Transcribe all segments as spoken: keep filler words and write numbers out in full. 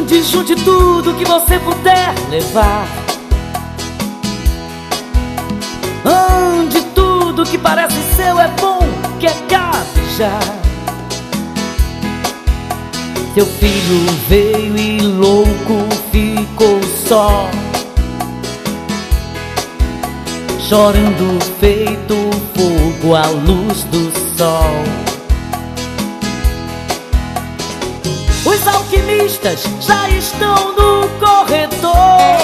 Junte, junte tudo que você puder levar. Ande tudo que parece seu, é bom que é gabejar. Seu filho veio e louco ficou só, chorando feito fogo à luz do sol. Os alquimistas já estão no corredor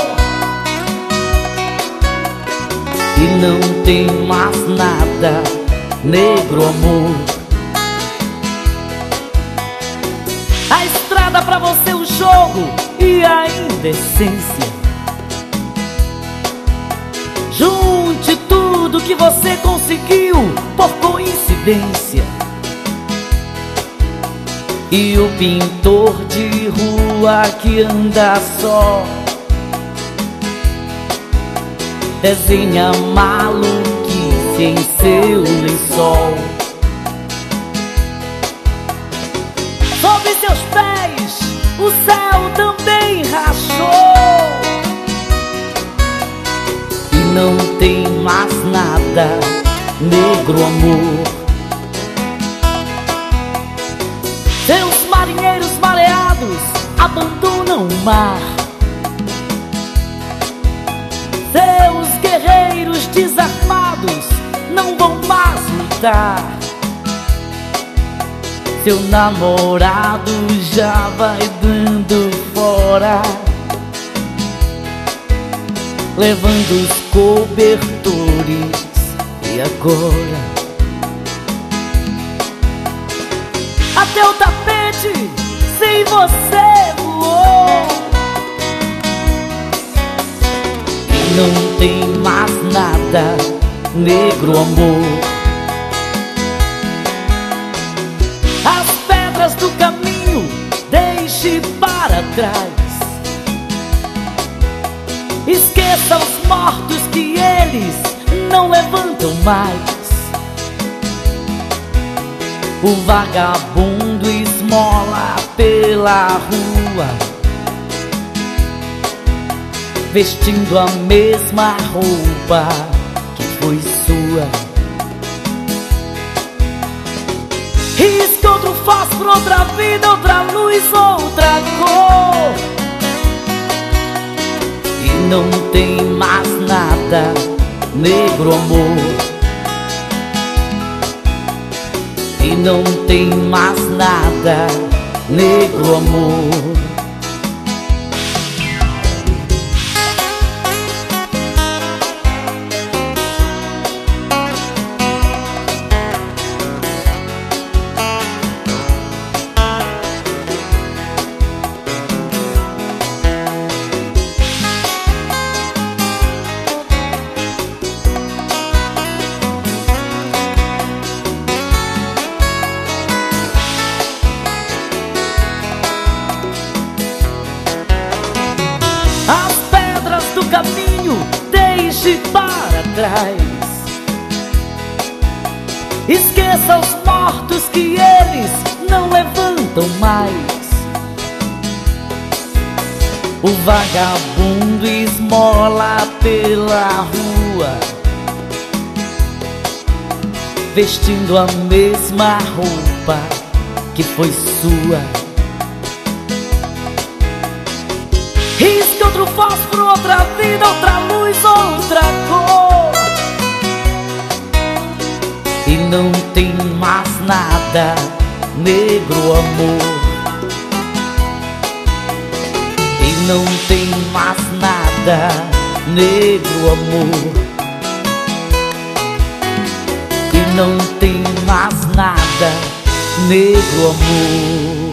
e não tem mais nada, negro amor. A estrada pra você, o jogo e a indecência. Junte tudo que você conseguiu por coincidência. E o pintor de rua que anda só desenha maluquice em seu lençol. Sob seus pés o céu também rachou e não tem mais nada, negro amor. Seus marinheiros mareados abandonam o mar. Seus guerreiros desarmados não vão mais lutar. Seu namorado já vai dando fora, levando os cobertores. E agora até o tapete sem você voou e não tem mais nada, negro amor. As pedras do caminho deixe para trás. Esqueça os mortos que eles não levantam mais. O vagabundo esmola pela rua, vestindo a mesma roupa que foi sua. Risca outro fósforo, outra vida, outra luz, outra cor. E não tem mais nada, negro amor. E não tem mais nada, negro amor. Caminho deixe para trás. Esqueça os mortos que eles não levantam mais. O vagabundo esmola pela rua, vestindo a mesma roupa que foi sua. Risca outro fósforo, outra vida, outra luz, outra cor. E não tem mais nada, negro amor. E não tem mais nada, negro amor. E não tem mais nada, negro amor.